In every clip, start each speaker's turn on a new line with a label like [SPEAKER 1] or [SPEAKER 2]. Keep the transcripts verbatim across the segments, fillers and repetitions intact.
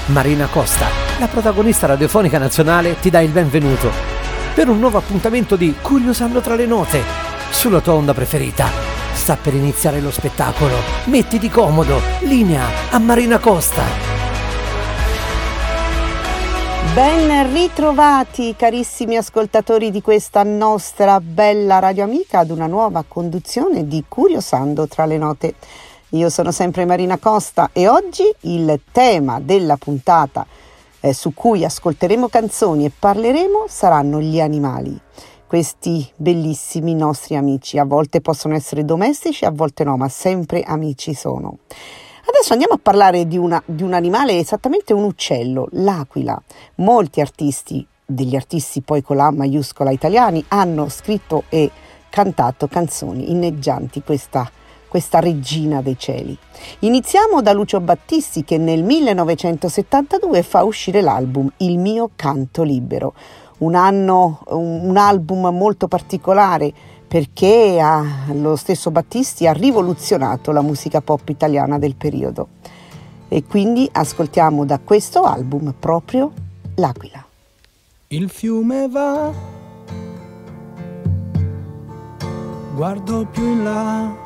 [SPEAKER 1] Marina Costa, la protagonista radiofonica nazionale, ti dà il benvenuto per un nuovo appuntamento di Curiosando tra le note sulla tua onda preferita. Sta per iniziare lo spettacolo. Mettiti comodo, linea a Marina Costa.
[SPEAKER 2] Ben ritrovati carissimi ascoltatori di questa nostra bella radio amica ad una nuova conduzione di Curiosando tra le note. Io sono sempre Marina Costa e oggi il tema della puntata eh, su cui ascolteremo canzoni e parleremo saranno gli animali. Questi bellissimi nostri amici, a volte possono essere domestici, a volte no, ma sempre amici sono. Adesso andiamo a parlare di, una, di un animale, esattamente un uccello, l'aquila. Molti artisti, degli artisti poi con la maiuscola italiani, hanno scritto e cantato canzoni inneggianti questa questa regina dei cieli. Iniziamo da Lucio Battisti che nel millenovecentosettantadue fa uscire l'album Il mio canto libero, un anno, un, un album molto particolare perché ha, lo stesso Battisti ha rivoluzionato la musica pop italiana del periodo e quindi ascoltiamo da questo album proprio L'Aquila.
[SPEAKER 3] Il fiume va, guardo più in là,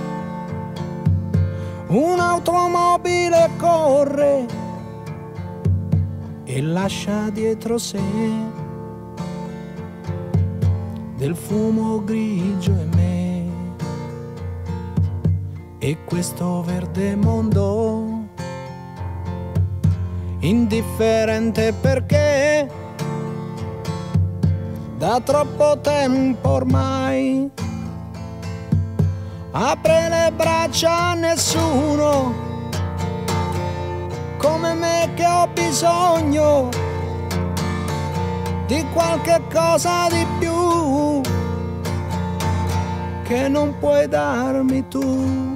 [SPEAKER 3] un'automobile corre e lascia dietro sé del fumo grigio e me e questo verde mondo indifferente perché da troppo tempo ormai apre le braccia a nessuno come me che ho bisogno di qualche cosa di più che non puoi darmi tu.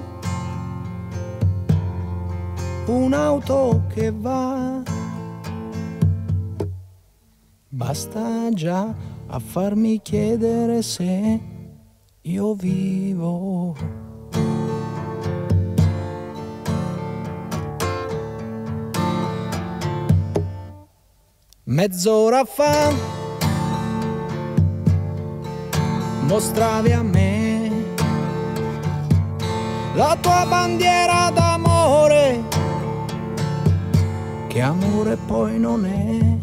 [SPEAKER 3] Un'auto che va, basta già a farmi chiedere se io vivo. Mezz'ora fa mostravi a me la tua bandiera d'amore, che amore poi non è,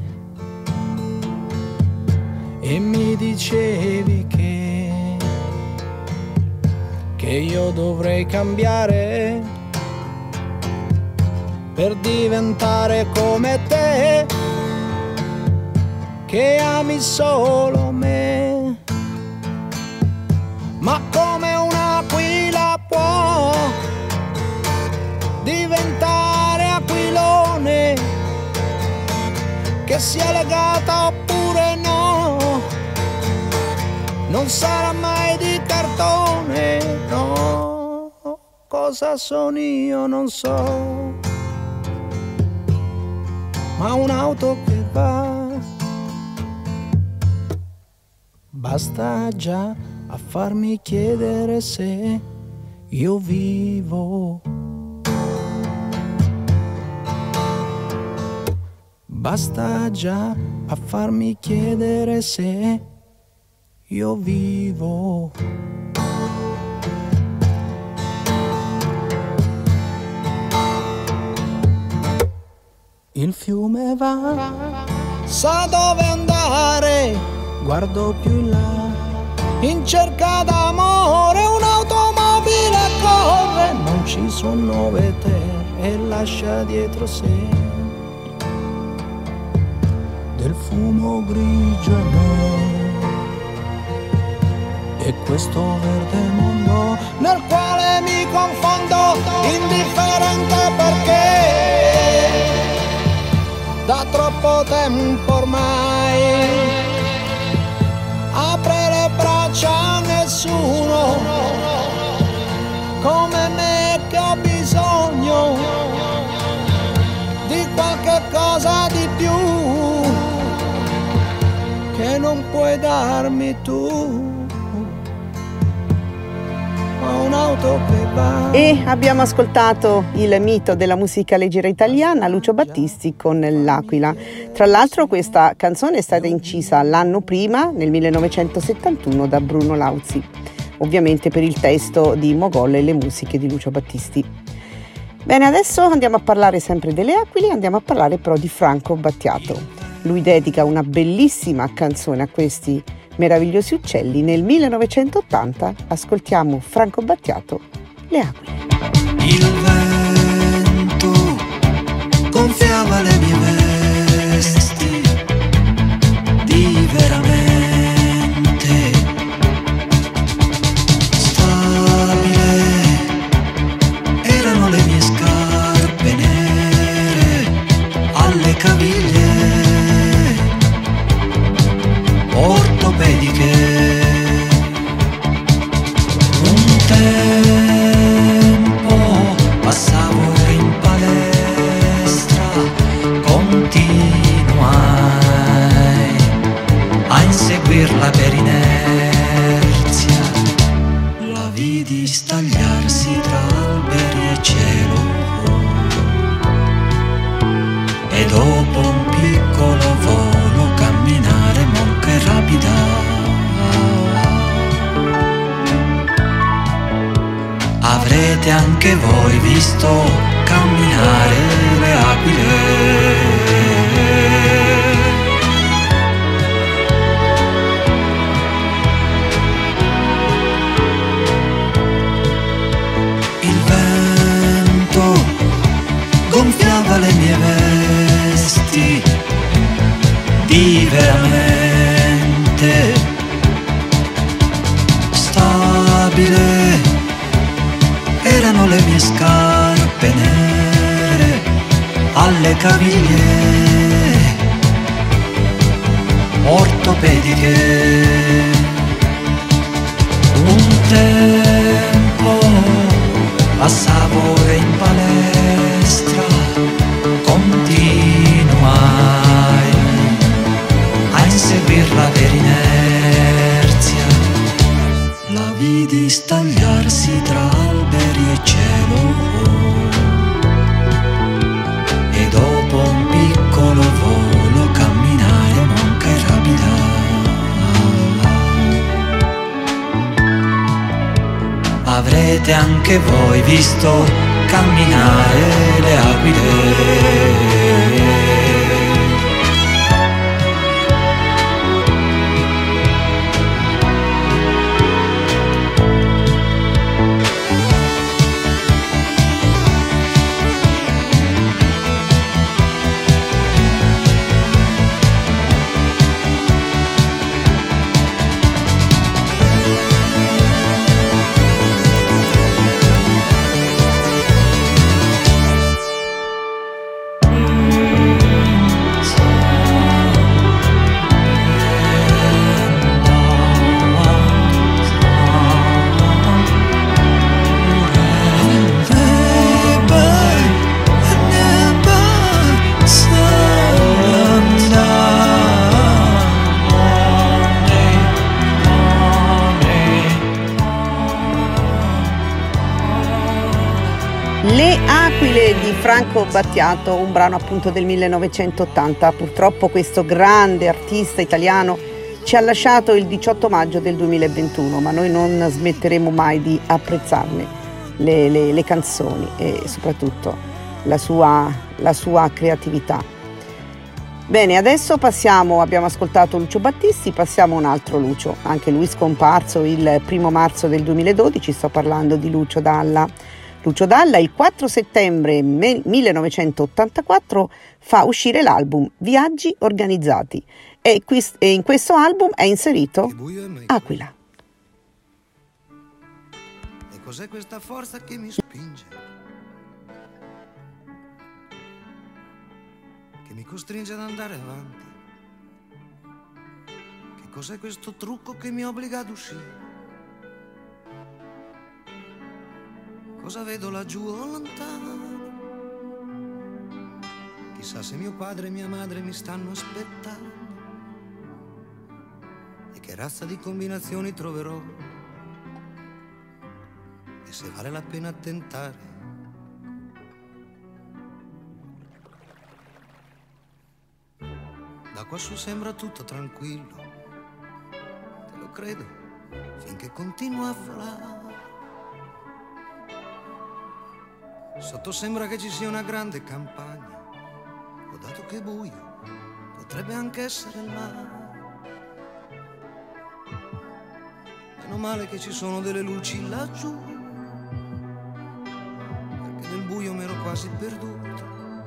[SPEAKER 3] e mi dicevi che che io dovrei cambiare per diventare come te, che ami solo me. Ma come un'aquila può diventare aquilone, che sia legata oppure no, non sarà mai di cartone, no. Cosa sono io non so, ma un'auto che va, basta già a farmi chiedere se io vivo. Basta già a farmi chiedere se io vivo. Il fiume va, sa dove andare, guardo più in là, in cerca d'amore, un'automobile corre, non ci sono vete e lascia dietro sé del fumo grigio e me, e questo verde mondo nel quale mi confondo, indifferente perché da troppo tempo ormai apre le braccia a nessuno come me che ho bisogno di qualche cosa di più che non puoi darmi tu. un'auto che va.
[SPEAKER 2] E abbiamo ascoltato il mito della musica leggera italiana, Lucio Battisti con L'Aquila. Tra l'altro questa canzone è stata incisa l'anno prima, nel millenovecentosettantuno, da Bruno Lauzi, ovviamente per il testo di Mogol e le musiche di Lucio Battisti. Bene, adesso andiamo a parlare sempre delle aquile, andiamo a parlare però di Franco Battiato. Lui dedica una bellissima canzone a questi meravigliosi uccelli. Nel millenovecentottanta ascoltiamo Franco Battiato, Le aquile.
[SPEAKER 4] Il vento gonfiava le mie vesti di veramente stabile, erano le mie scarpe nere alle caviglie ortopediche. Un tempo passavo in palestra, continuai a inseguirla per inerzia. La vidi stagliarsi tra alberi e cielo, e dopo un piccolo volo camminare molto rapida. Avrete anche voi visto camminare le aquile. Il vento gonfiava le mie vesti di veramente stabile, erano le mie scarpe nere alle caviglie ortopediche. Un tempo passavo in palestra, continuai a inseguirla per inerzia. La vidi stagliarsi tra alberi e cielo, e dopo un piccolo volo camminare monca e rapida. Avrete anche voi visto camminare le aquile.
[SPEAKER 2] Le aquile di Franco Battiato, un brano appunto del millenovecentottanta. Purtroppo questo grande artista italiano ci ha lasciato il diciotto maggio del duemilaventuno, ma noi non smetteremo mai di apprezzarne le, le, le canzoni e soprattutto la sua, la sua creatività. Bene, adesso passiamo, abbiamo ascoltato Lucio Battisti, passiamo a un altro Lucio, anche lui scomparso il primo marzo del duemiladodici, sto parlando di Lucio Dalla. Lucio Dalla il quattro settembre millenovecentottantaquattro fa uscire l'album Viaggi Organizzati e, qui, e in questo album è inserito Aquila.
[SPEAKER 4] E cos'è questa forza che mi spinge? Che mi costringe ad andare avanti? Che cos'è questo trucco che mi obbliga ad uscire? Cosa vedo laggiù o lontano? Chissà se mio padre e mia madre mi stanno aspettando. E che razza di combinazioni troverò
[SPEAKER 5] e se vale la pena tentare. Da quassù sembra tutto tranquillo, te lo credo, finché continua a volare. Sotto sembra che ci sia una grande campagna, ho dato che è buio, potrebbe anche essere il mare. Meno male che ci sono delle luci laggiù, perché nel buio m'ero quasi perduto.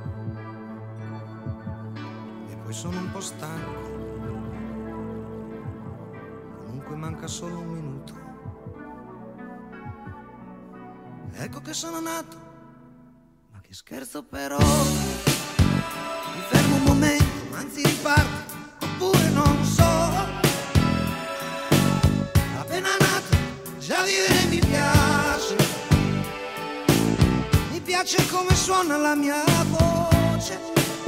[SPEAKER 5] E poi sono un po' stanco, comunque manca solo un minuto. Ecco che sono nato, ma che scherzo però. Mi fermo un momento, anzi riparto, oppure non so. Appena nato, già vivere mi piace. Mi piace come suona la mia voce.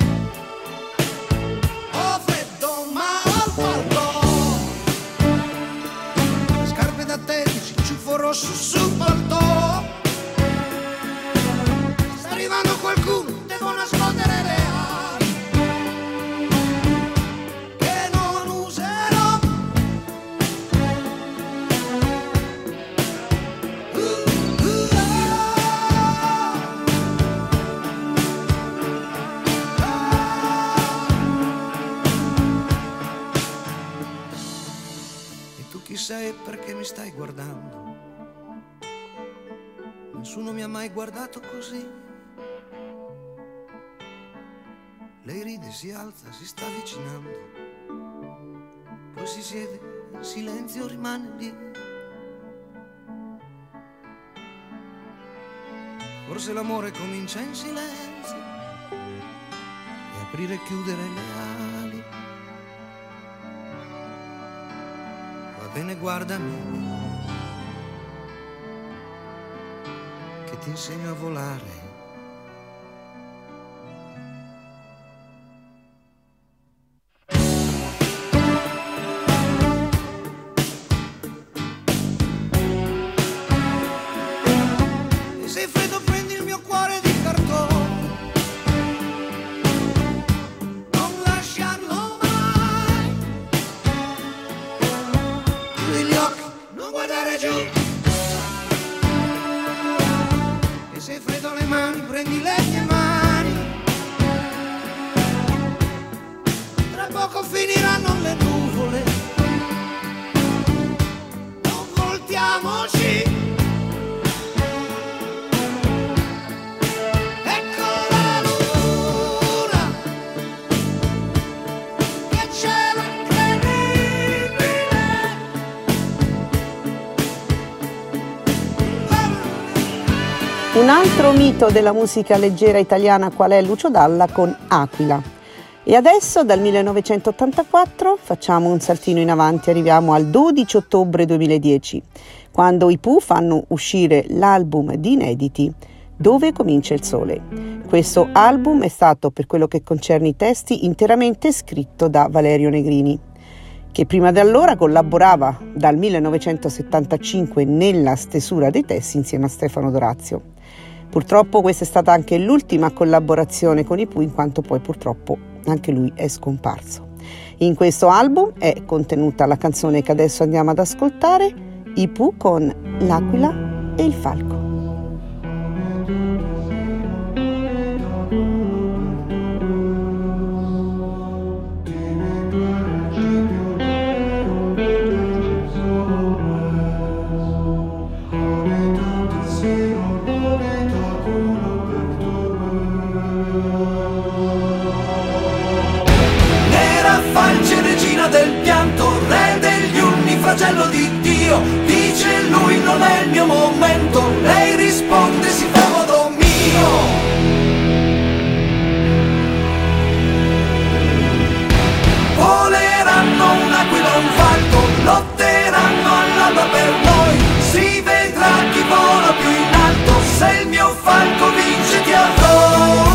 [SPEAKER 5] Ho freddo ma al falco, scarpe da tennis, il ciuffo rosso sul palto. Sta arrivando qualcuno, devo nascondere le ali che non userò. Uh, uh, ah, ah. E tu chi sei e perché mi stai guardando? Nessuno mi ha mai guardato così. Lei ride, si alza, si sta avvicinando, poi si siede, in silenzio rimane lì. Forse l'amore comincia in silenzio e aprire e chiudere le ali. Va bene, guardami, che ti insegno a volare. E se è freddo prendi il mio cuore di cartone, non lasciarlo mai. Chiudi gli occhi, non guardare giù. E se è freddo le mani, prendi le mie mani. Tra poco finiranno le nuvole, non voltiamoci. Ecco la luna, che cielo incredibile.
[SPEAKER 2] Un altro mito della musica leggera italiana qual è Lucio Dalla con Aquila. E adesso dal millenovecentottantaquattro facciamo un saltino in avanti, arriviamo al dodici ottobre duemiladieci, quando i Pooh fanno uscire l'album di inediti Dove comincia il sole. Questo album è stato, per quello che concerne i testi, interamente scritto da Valerio Negrini, che prima di allora collaborava dal millenovecentosettantacinque nella stesura dei testi insieme a Stefano Dorazio. Purtroppo questa è stata anche l'ultima collaborazione con i Pooh, in quanto poi purtroppo anche lui è scomparso. In questo album è contenuta la canzone che adesso andiamo ad ascoltare, i Pooh con L'Aquila e il Falco.
[SPEAKER 4] Del pianto, re degli unni, flagello di Dio, dice lui non è il mio momento, lei risponde si fa modo mio. Voleranno un'aquila e un falco, lotteranno all'alba per noi, si vedrà chi vola più in alto, se il mio falco vince ti avrò.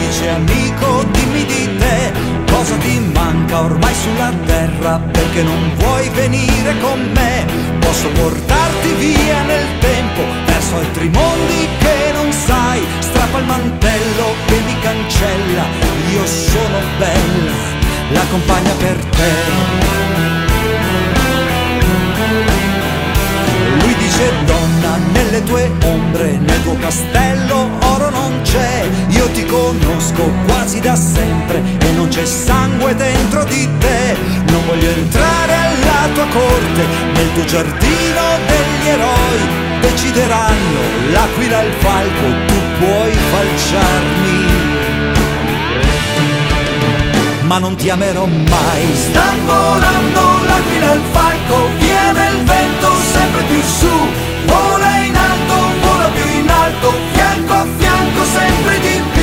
[SPEAKER 4] dice amico dimmi di te, cosa ti manca ormai sulla terra, perché non vuoi venire con me? Posso portarti via nel tempo, verso altri mondi che non sai, strappa il mantello che mi cancella, io sono bella, la compagna per te. Lui dice donna, nelle tue ombre, nel tuo castello oro non c'è, io ti conosco quasi da sempre e non c'è sangue dentro di te, non voglio entrare alla tua corte, nel tuo giardino degli eroi, decideranno l'aquila e il falco, tu puoi falciarmi, ma non ti amerò mai. Sta volando l'aquila e il falco, viene il vento sempre più su, vola in alto, vola più in alto, fianco a fianco sempre di più.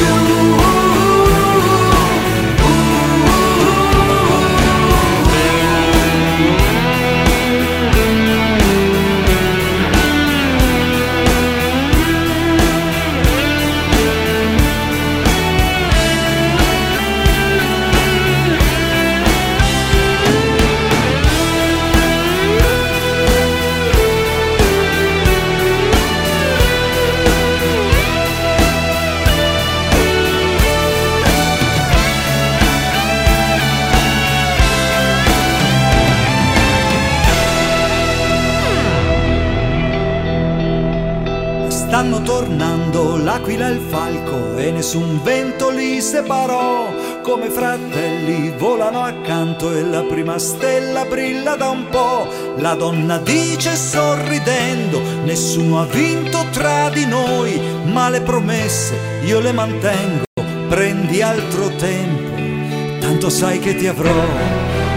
[SPEAKER 4] Stanno tornando l'aquila e il falco e nessun vento li separò, come fratelli volano accanto e la prima stella brilla da un po'. La donna dice sorridendo, nessuno ha vinto tra di noi, ma le promesse io le mantengo, prendi altro tempo, tanto sai che ti avrò.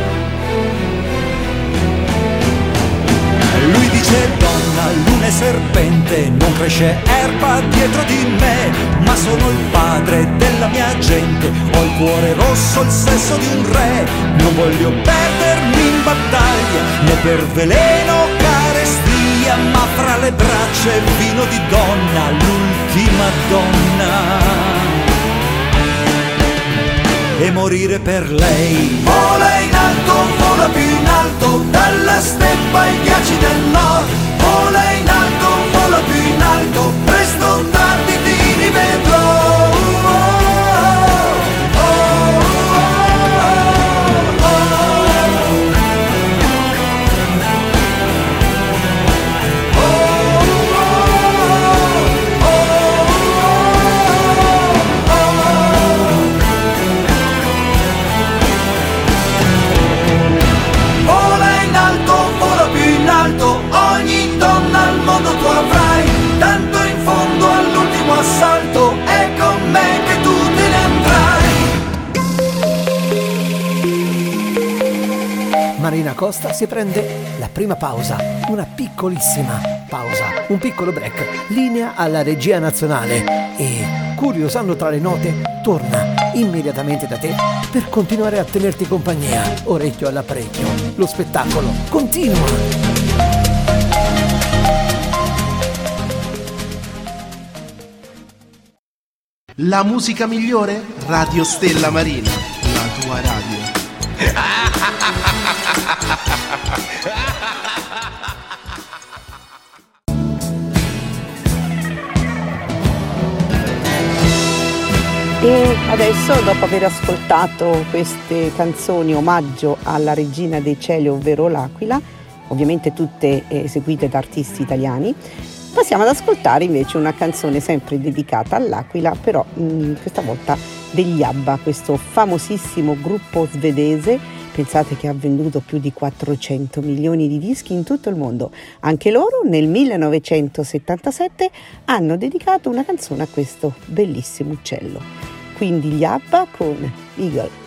[SPEAKER 4] Lui dice donna, luna e serpente, non cresce erba dietro di me, ma sono il padre della mia gente, ho il cuore rosso, il sesso di un re, non voglio perdermi in battaglia, né per veleno carestia, ma fra le braccia il vino di donna, l'ultima donna. E morire per lei. Vola in alto, vola più in alto, dalla steppa ai ghiacci del nord. Vola in alto, vola più in alto, presto o tardi ti rivedrò. Ogni donna al mondo tu avrai, tanto in fondo all'ultimo assalto è con me che tu te ne andrai.
[SPEAKER 1] Marina Costa si prende la prima pausa, una piccolissima pausa, un piccolo break, linea alla regia nazionale e, curiosando tra le note, torna immediatamente da te per continuare a tenerti compagnia, orecchio all'apparecchio. Lo spettacolo continua.
[SPEAKER 6] La musica migliore? Radio Stella Marina, la tua radio.
[SPEAKER 2] E adesso, dopo aver ascoltato queste canzoni omaggio alla regina dei cieli, ovvero l'Aquila, ovviamente tutte eseguite da artisti italiani, passiamo ad ascoltare invece una canzone sempre dedicata all'Aquila, però mh, questa volta degli ABBA, questo famosissimo gruppo svedese. Pensate che ha venduto più di quattrocento milioni di dischi in tutto il mondo. Anche loro nel millenovecentosettantasette hanno dedicato una canzone a questo bellissimo uccello. Quindi gli ABBA con Eagle.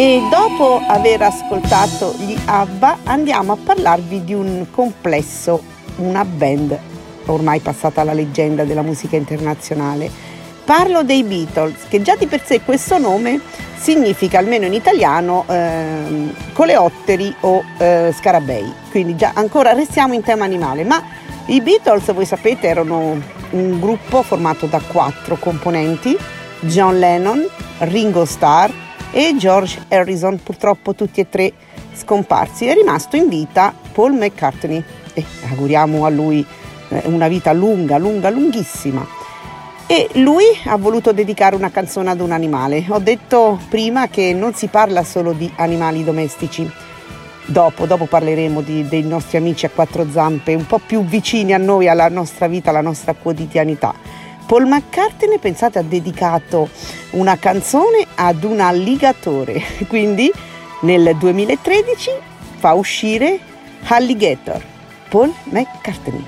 [SPEAKER 2] E dopo aver ascoltato gli ABBA andiamo a parlarvi di un complesso, una band ormai passata alla leggenda della musica internazionale. Parlo dei Beatles, che già di per sé questo nome significa, almeno in italiano, eh, coleotteri o eh, scarabei, quindi già ancora restiamo in tema animale. Ma i Beatles, voi sapete, erano un gruppo formato da quattro componenti: John Lennon, Ringo Starr e George Harrison, purtroppo tutti e tre scomparsi. È rimasto in vita Paul McCartney e auguriamo a lui una vita lunga, lunga, lunghissima. E lui ha voluto dedicare una canzone ad un animale. Ho detto prima che non si parla solo di animali domestici. Dopo, dopo parleremo di, dei nostri amici a quattro zampe, un po' più vicini a noi, alla nostra vita, alla nostra quotidianità. Paul McCartney, pensate, ha dedicato una canzone ad un alligatore. Quindi nel duemilatredici fa uscire Alligator, Paul McCartney.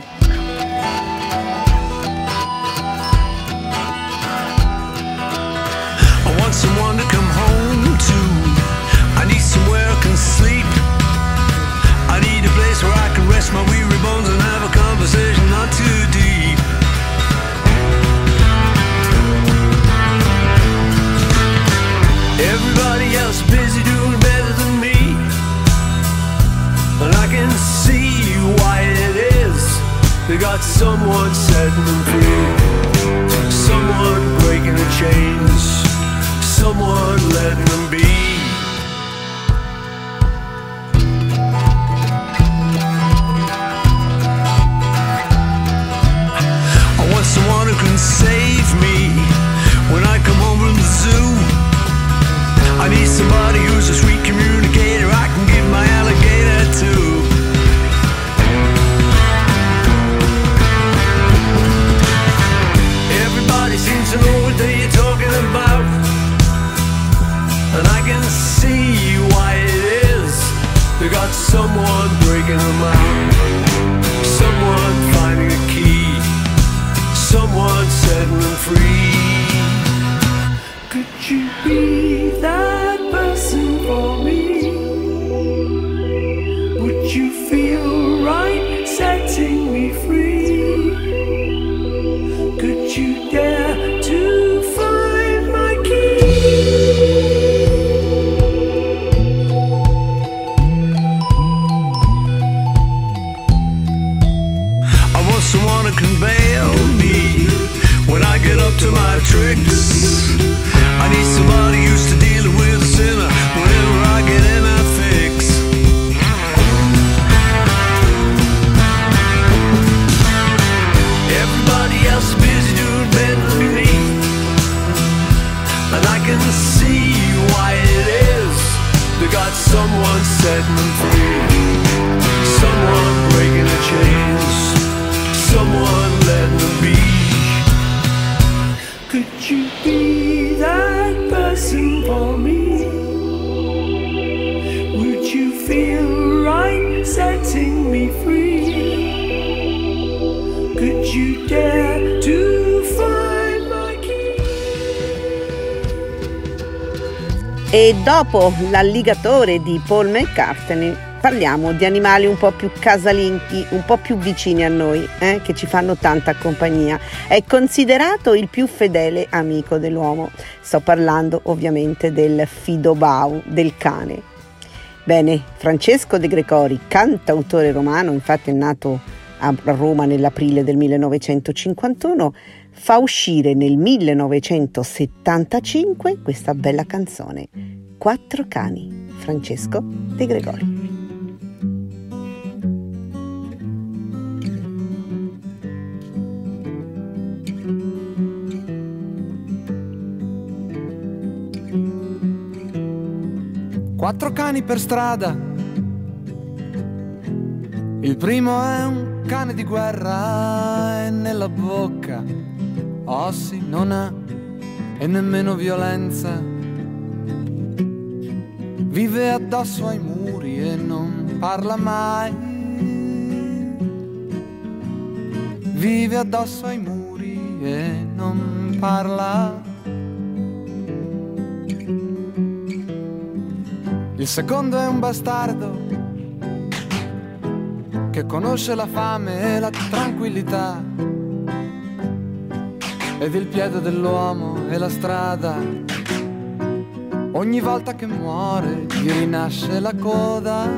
[SPEAKER 7] Someone to come home to. I need somewhere I can sleep. I need a place where I can rest my weary bones and have a conversation not too deep. Everybody else busy doing better than me, and I can see why it is. They got someone setting them free, someone breaking the chains, someone letting them be. I want someone who can save me when I come home from the zoo. I need somebody who's a sweet communicator I can give my alligator to. Everybody seems to know what they're talking about, and I can see why it is. They got someone breaking them out, someone finding a key, someone setting them free. Could you be that person for me? Would you feel right setting me free? Could you dare to find my key? Someone to convey me when I get up to my tricks. I need somebody used to dealing with a sinner whenever I get in a fix. Everybody else is busy doing better than me, and I can see why it is. They got someone setting them free, someone breaking the chains, someone letting them be. Could you be that person for me? Would you feel right setting me free? Could you dare to find my key?
[SPEAKER 2] E dopo l'alligatore di Paul McCartney parliamo di animali un po' più casalinchi, un po' più vicini a noi, eh, che ci fanno tanta compagnia. È considerato il più fedele amico dell'uomo. Sto parlando ovviamente del Fidobau, del cane. Bene, Francesco De Gregori, cantautore romano, infatti è nato a Roma nell'aprile del millenovecentocinquantuno, fa uscire nel millenovecentosettantacinque questa bella canzone, Quattro cani, Francesco De Gregori.
[SPEAKER 8] Quattro cani per strada. Il primo è un cane di guerra e nella bocca ossi non ha e nemmeno violenza. Vive addosso ai muri e non parla mai. Vive addosso ai muri e non parla. Il secondo è un bastardo che conosce la fame e la tranquillità, ed il piede dell'uomo e la strada. Ogni volta che muore gli rinasce la coda.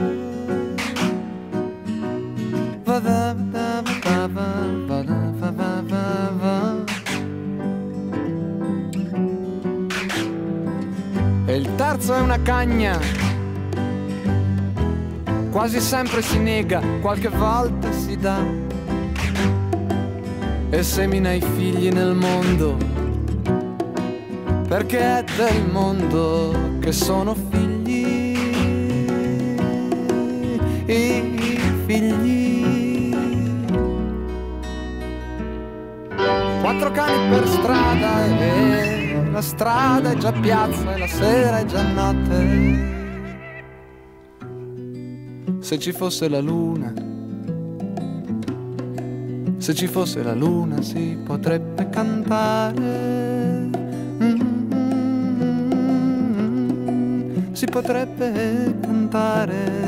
[SPEAKER 8] Vada, vada, vada, vada, vada, vada. E il terzo è una cagna, quasi sempre si nega, qualche volta si dà, e semina i figli nel mondo, perché è del mondo che sono figli, i figli. Quattro cani per strada e la strada è già piazza e la sera è già notte. Se ci fosse la luna, se ci fosse la luna si potrebbe cantare, mm-hmm. Si potrebbe cantare.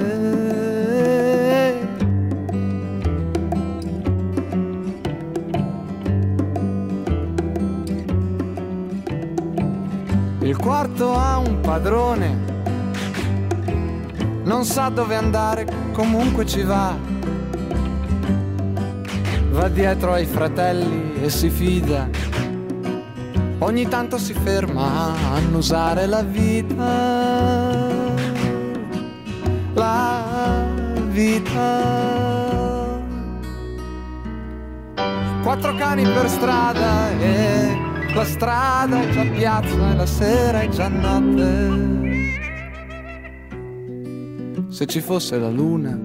[SPEAKER 8] Il quarto ha un padrone, non sa dove andare, comunque ci va. Va dietro ai fratelli e si fida. Ogni tanto si ferma a annusare la vita. La vita. Quattro cani per strada e la strada è già piazza e la sera è già notte. Se ci fosse la luna,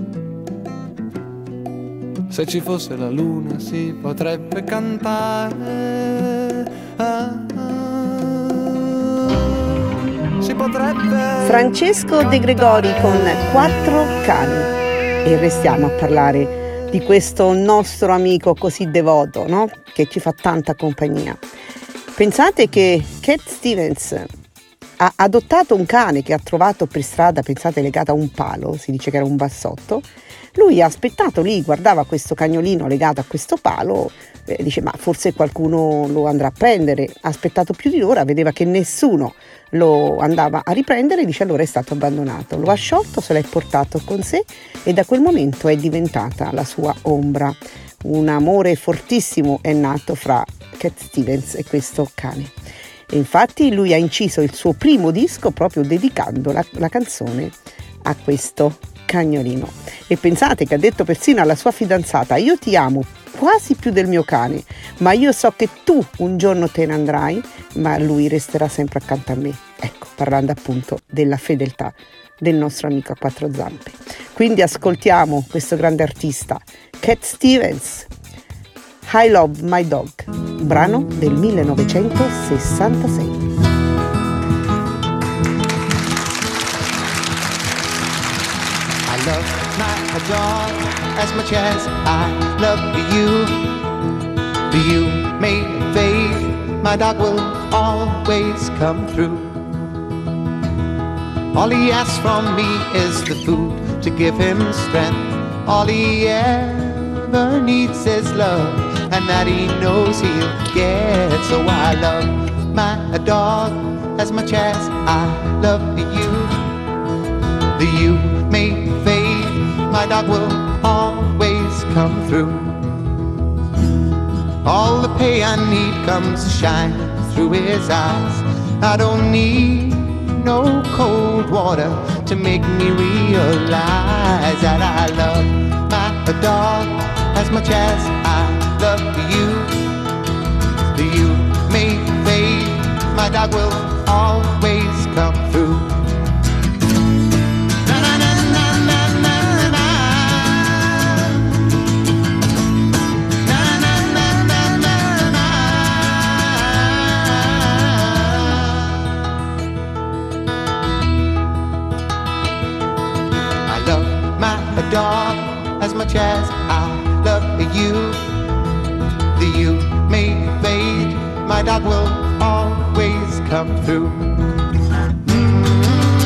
[SPEAKER 8] se ci fosse la luna si potrebbe cantare, ah, ah, si potrebbe.
[SPEAKER 2] Francesco De Gregori con Quattro cani. E restiamo a parlare di questo nostro amico così devoto, no? Che ci fa tanta compagnia. Pensate che Cat Stevens ha adottato un cane che ha trovato per strada, pensate, legato a un palo, si dice che era un bassotto. Lui ha aspettato lì, guardava questo cagnolino legato a questo palo, eh, dice ma forse qualcuno lo andrà a prendere. Ha aspettato più di un'ora, vedeva che nessuno lo andava a riprendere, dice allora è stato abbandonato. Lo ha sciolto, se l'è portato con sé e da quel momento è diventata la sua ombra. Un amore fortissimo è nato fra Cat Stevens e questo cane. E infatti lui ha inciso il suo primo disco proprio dedicando la, la canzone a questo cagnolino. E pensate che ha detto persino alla sua fidanzata: io ti amo quasi più del mio cane, ma io so che tu un giorno te ne andrai, ma lui resterà sempre accanto a me. Ecco, parlando appunto della fedeltà del nostro amico a quattro zampe. Quindi ascoltiamo questo grande artista, Cat Stevens, I Love My Dog, brano del millenovecentosessantasei.
[SPEAKER 3] I love my dog as much as I love you. For you may fade, my dog will always come through. All he asks from me is the food to give him strength. All he ever needs is love, and that he knows he'll get. So I love my dog as much as I love you. The you may fade, my dog will always come through. All the pay I need comes to shine through his eyes. I don't need no cold water to make me realize that I love my dog as much as I love you. The you may fade, my dog will always come through. Dog as much as I love you. The you may fade, my dog will always come through. Mm-hmm.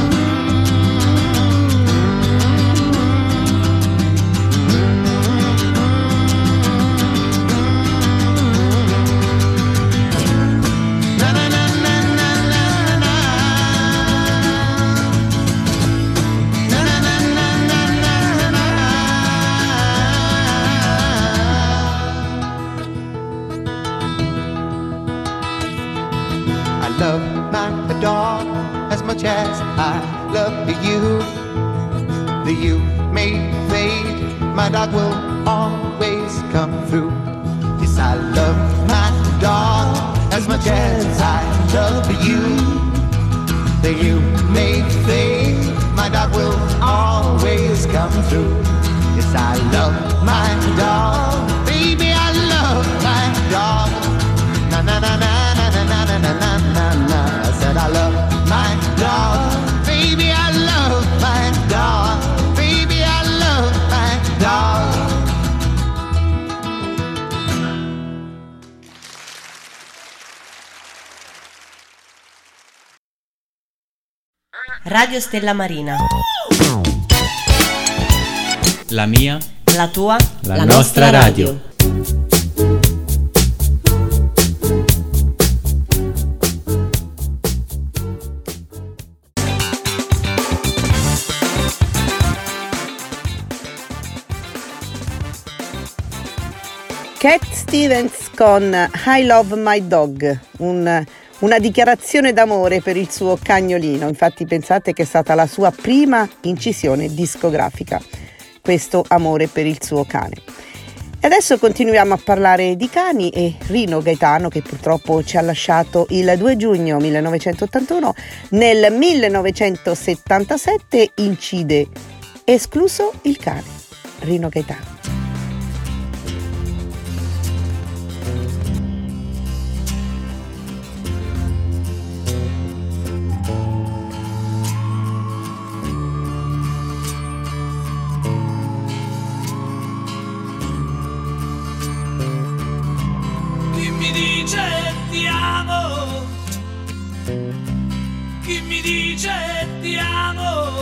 [SPEAKER 3] love my dog as much as I love you. The you may fade, my dog will always come through. Yes, I love my dog as much as I love you. The you may fade, my dog will always come through. Yes, I love my dog, baby, I love my dog. Na na na na na na na na na na na. I said I love my dog, baby, I love my dog, baby, I love my dog.
[SPEAKER 9] Radio Stella Marina.
[SPEAKER 10] La mia,
[SPEAKER 9] la tua,
[SPEAKER 10] la, la nostra, nostra radio. radio.
[SPEAKER 2] Cat Stevens con I Love My Dog, un, una dichiarazione d'amore per il suo cagnolino. Infatti pensate che è stata la sua prima incisione discografica, questo amore per il suo cane. E adesso continuiamo a parlare di cani e Rino Gaetano, che purtroppo ci ha lasciato il due giugno millenovecentottantuno, nel millenovecentosettantasette incide Escluso il cane. Rino Gaetano.
[SPEAKER 11] Ti amo, chi mi dice ti amo,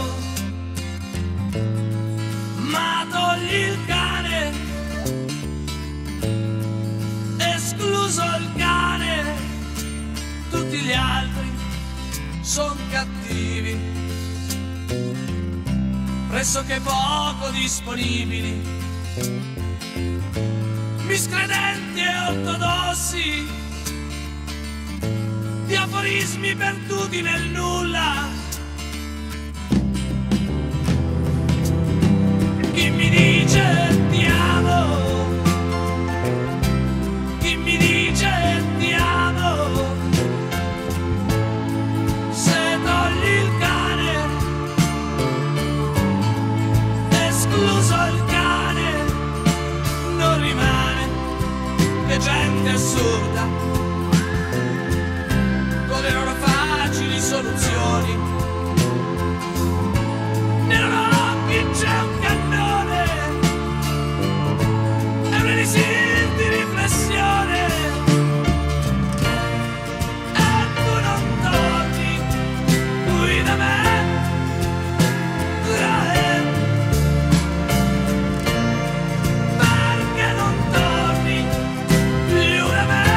[SPEAKER 11] ma togli il cane, escluso il cane, tutti gli altri son cattivi, pressoché poco disponibili, miscredenti e ortodossi, di aforismi perduti nel nulla. Chi mi dice ti amo, chi mi dice ti amo, se togli il cane, escluso il cane, non rimane che gente assurda con le loro facili soluzioni. Nei loro occhi c'è un cannone e un elisir di riflessione, e tu non torni qui da me, eh, perché non torni più da me.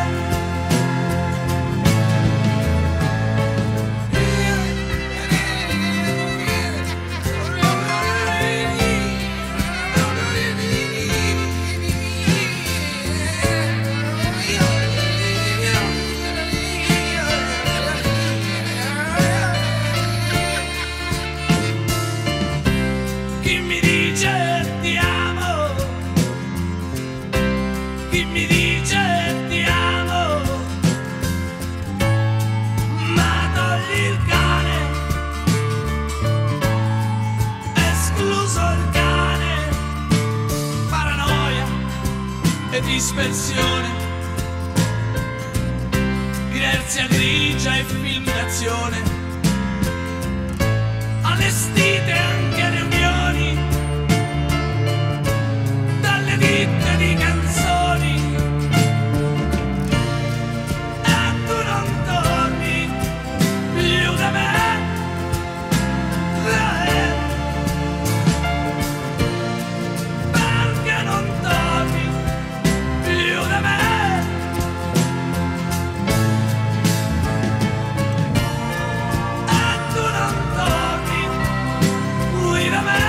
[SPEAKER 11] Chi mi dice ti amo, chi mi dice ti amo, ma togli il cane, escluso il cane, paranoia e dispersione, inerzia grigia e film d'azione, allestite anche riunioni dalle ditte di canzoni, e tu non torni più da me, eh, perché non torni più da me. E tu non torni qui da me.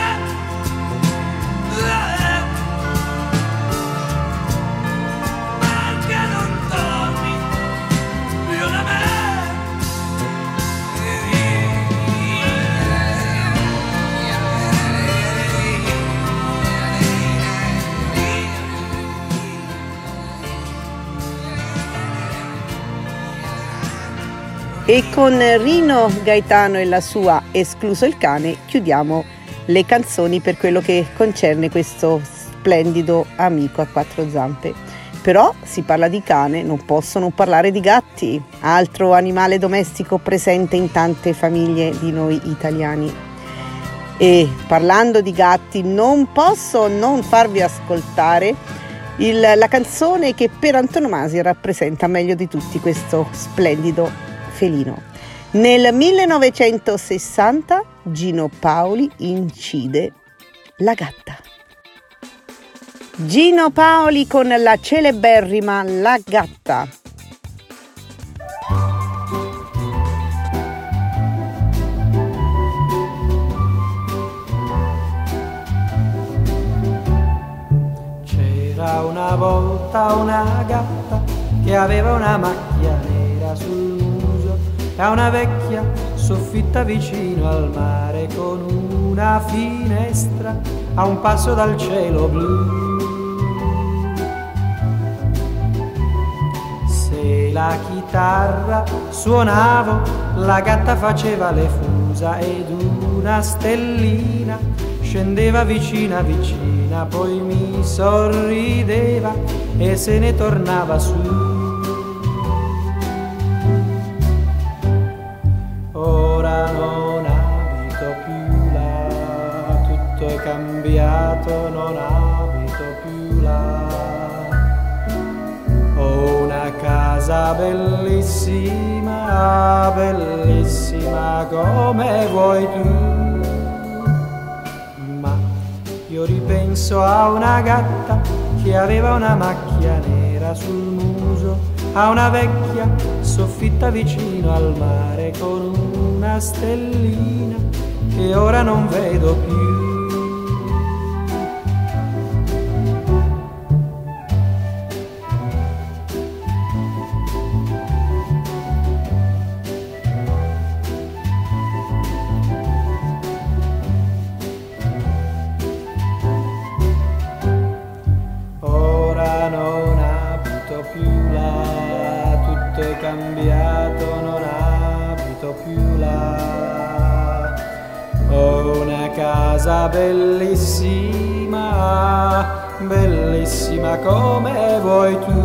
[SPEAKER 2] E con Rino Gaetano e la sua Escluso il cane chiudiamo le canzoni per quello che concerne questo splendido amico a quattro zampe. Però si parla di cane, non posso non parlare di gatti, altro animale domestico presente in tante famiglie di noi italiani. E parlando di gatti non posso non farvi ascoltare il, la canzone che per antonomasia rappresenta meglio di tutti questo splendido felino. Nel millenovecentosessanta Gino Paoli incide La gatta. Gino Paoli con la celeberrima La gatta.
[SPEAKER 9] C'era una volta una gatta che aveva una macchia nera sul muso e una vecchia soffitta vicino al mare con una finestra a un passo dal cielo blu. Se la chitarra suonavo, la gatta faceva le fusa ed una stellina scendeva vicina vicina, poi mi sorrideva e se ne tornava su. Ora non abito più là, tutto è cambiato, non abito più là. Ho una casa bellissima, bellissima come vuoi tu. Ma io ripenso a una gatta che aveva una macchia nera sul muso, a una vecchia soffitta vicino al mare con una stellina che ora non vedo più. Ora non abito più là, tutto è cambiato, non abito più là. Ho una casa bellissima, bellissima come vuoi tu.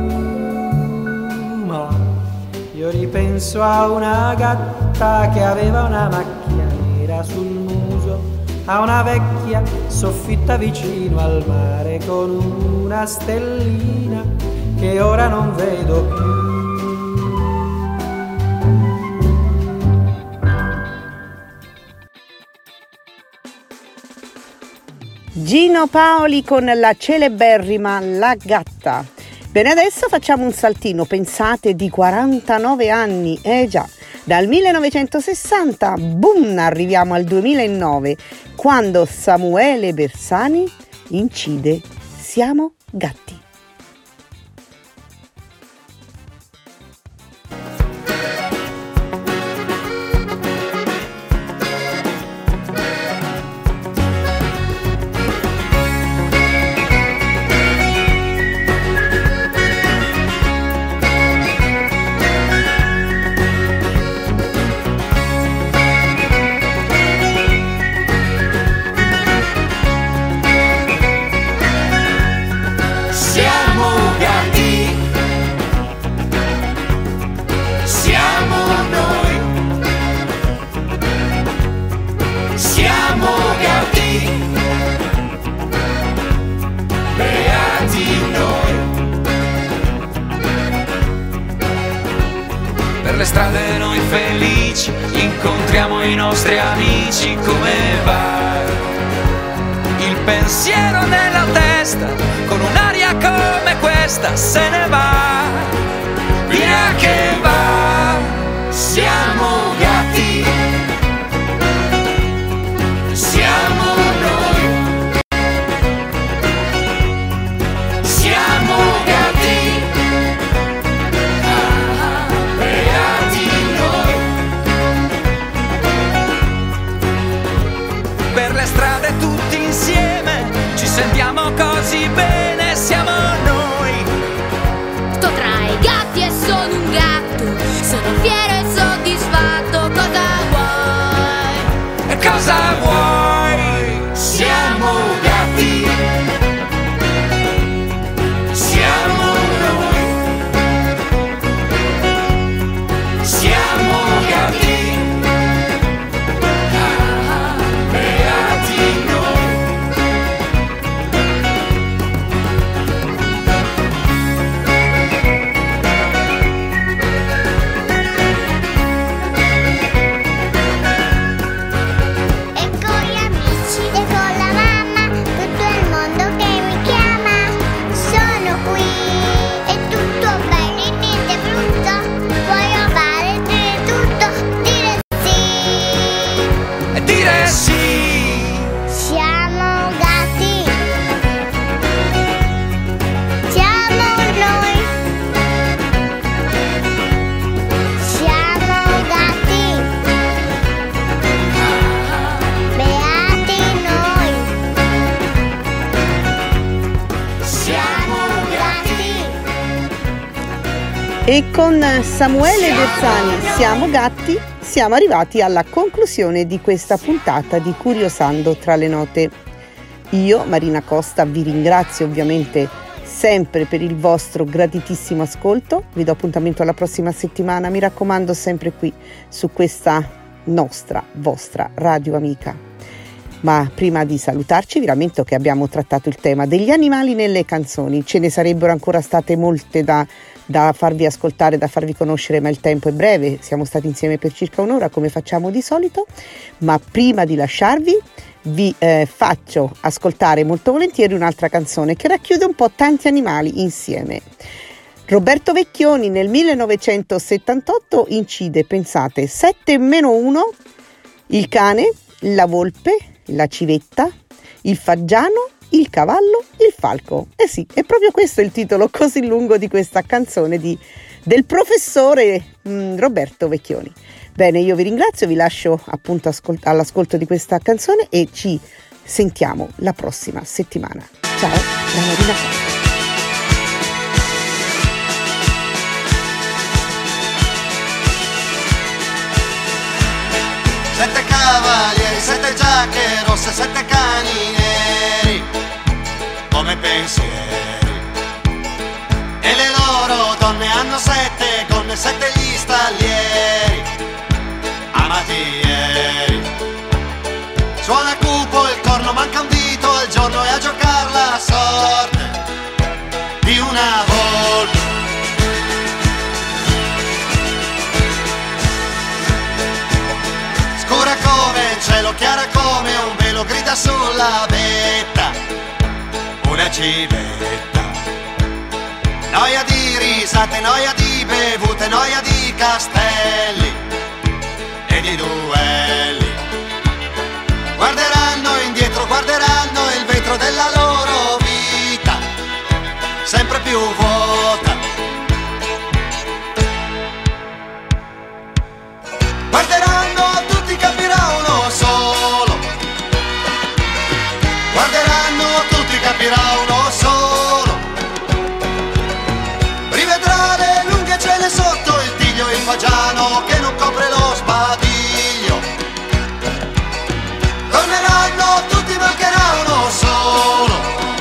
[SPEAKER 9] Ma io ripenso a una gatta che aveva una macchia nera sul muso, a una vecchia soffitta vicino al mare con una stellina che ora non vedo più.
[SPEAKER 2] Gino Paoli con la celeberrima La gatta. Bene, adesso facciamo un saltino, pensate, di quarantanove anni, eh già, dal millenovecentosessanta, boom, arriviamo al duemilanove, quando Samuele Bersani incide Siamo gatti.
[SPEAKER 12] Per le strade noi felici incontriamo i nostri amici, come va? Il pensiero nella testa, con un'aria come questa se ne va, via che va. Siamo gatti, siamo noi, siamo gatti. Strade tutti insieme, ci sentiamo così bene, siamo noi.
[SPEAKER 13] Sto tra i gatti e sono un gatto, sono fiero e sono
[SPEAKER 2] E con Samuele Bersani, Siamo gatti, siamo arrivati alla conclusione di questa puntata di Curiosando tra le note. Io, Marina Costa, vi ringrazio ovviamente sempre per il vostro graditissimo ascolto. Vi do appuntamento alla prossima settimana, mi raccomando, sempre qui su questa nostra, vostra radio amica. Ma prima di salutarci vi rammento che abbiamo trattato il tema degli animali nelle canzoni. Ce ne sarebbero ancora state molte da da farvi ascoltare, da farvi conoscere, ma il tempo è breve, siamo stati insieme per circa un'ora come facciamo di solito, ma prima di lasciarvi vi eh, faccio ascoltare molto volentieri un'altra canzone che racchiude un po' tanti animali insieme. Roberto Vecchioni nel millenovecentosettantotto incide, pensate, sette meno uno, il cane, la volpe, la civetta, il fagiano, il cavallo, il falco. Eh sì, è proprio questo il titolo così lungo di questa canzone di, del professore mh, Roberto Vecchioni. Bene, io vi ringrazio, vi lascio appunto ascolt- all'ascolto di questa canzone e ci sentiamo la prossima settimana. Ciao, da Marina Costa.
[SPEAKER 3] Sette cavalieri, sette giacche rosse, sette cani neri come pensieri, e le loro donne hanno sette gonne, sette gli stallieri amati ieri. Suona cupo il corno, manca un dito al giorno e a giocar la sorte di una volpe. Scura come il cielo, chiara come un velo, grida sulla vetta una civetta. Noia di risate, noia di bevute, noia di castelli e di duelli. Guarderanno indietro, guarderanno il vetro della loro vita, sempre più vuota. Guarderanno, tutti capirà uno solo. Guarderanno, tutti capirà uno solo. Rivedrà le lunghe cene sotto il tiglio, il fagiano che non copre lo sbadiglio. Torneranno, tutti mancherà uno solo.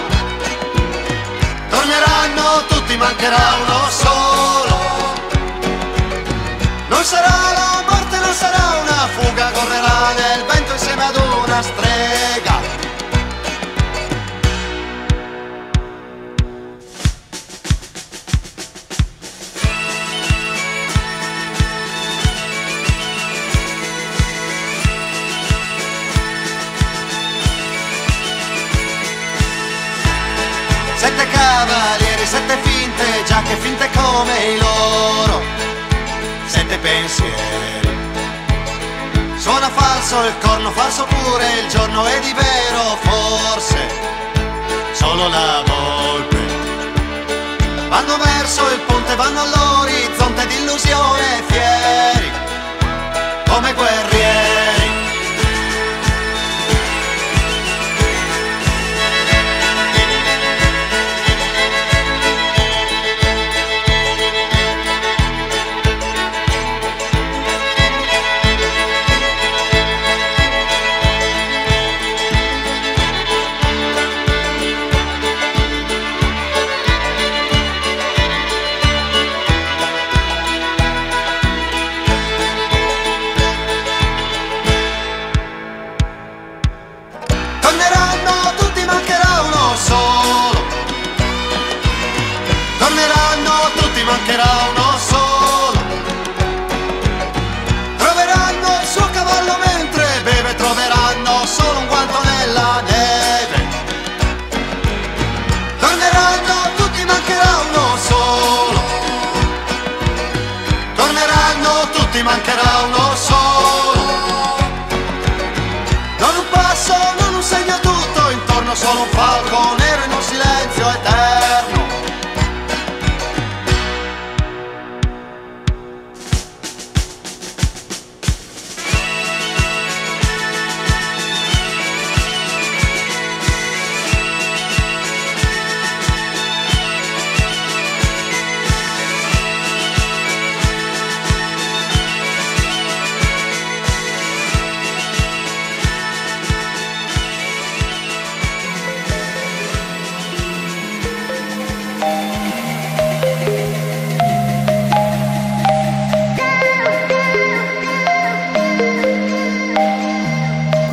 [SPEAKER 3] Torneranno, tutti mancherà uno solo. Non sarà la morte, non sarà una fuga, correrà nel vento insieme ad una strega. Sette cavalieri, sette finte giacche, finte come i loro, sette pensieri. Suona falso il corno, falso pure il giorno, e di vero forse solo la volpe. Vanno verso il ponte, vanno all'orizzonte d'illusione fieri, come guerrieri.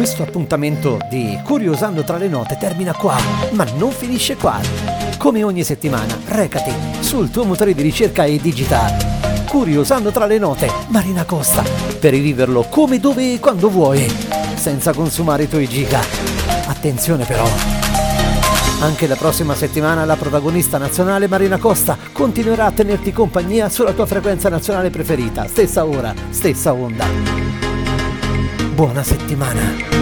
[SPEAKER 1] Questo appuntamento di Curiosando tra le note termina qua, ma non finisce qua. Come ogni settimana, recati sul tuo motore di ricerca e digita Curiosando tra le note, Marina Costa, per riviverlo come, dove e quando vuoi, senza consumare i tuoi giga. Attenzione però, anche la prossima settimana la protagonista nazionale Marina Costa continuerà a tenerti compagnia sulla tua frequenza nazionale preferita, stessa ora, stessa onda. Buona settimana.